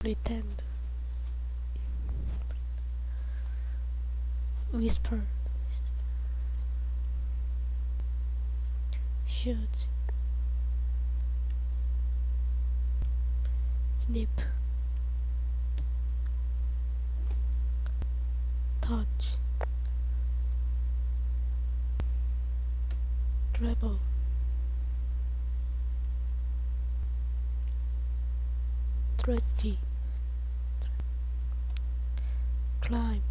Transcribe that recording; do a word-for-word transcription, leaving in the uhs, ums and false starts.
pretend, whisper, shoot, snip, touch, travel, threaty, climb,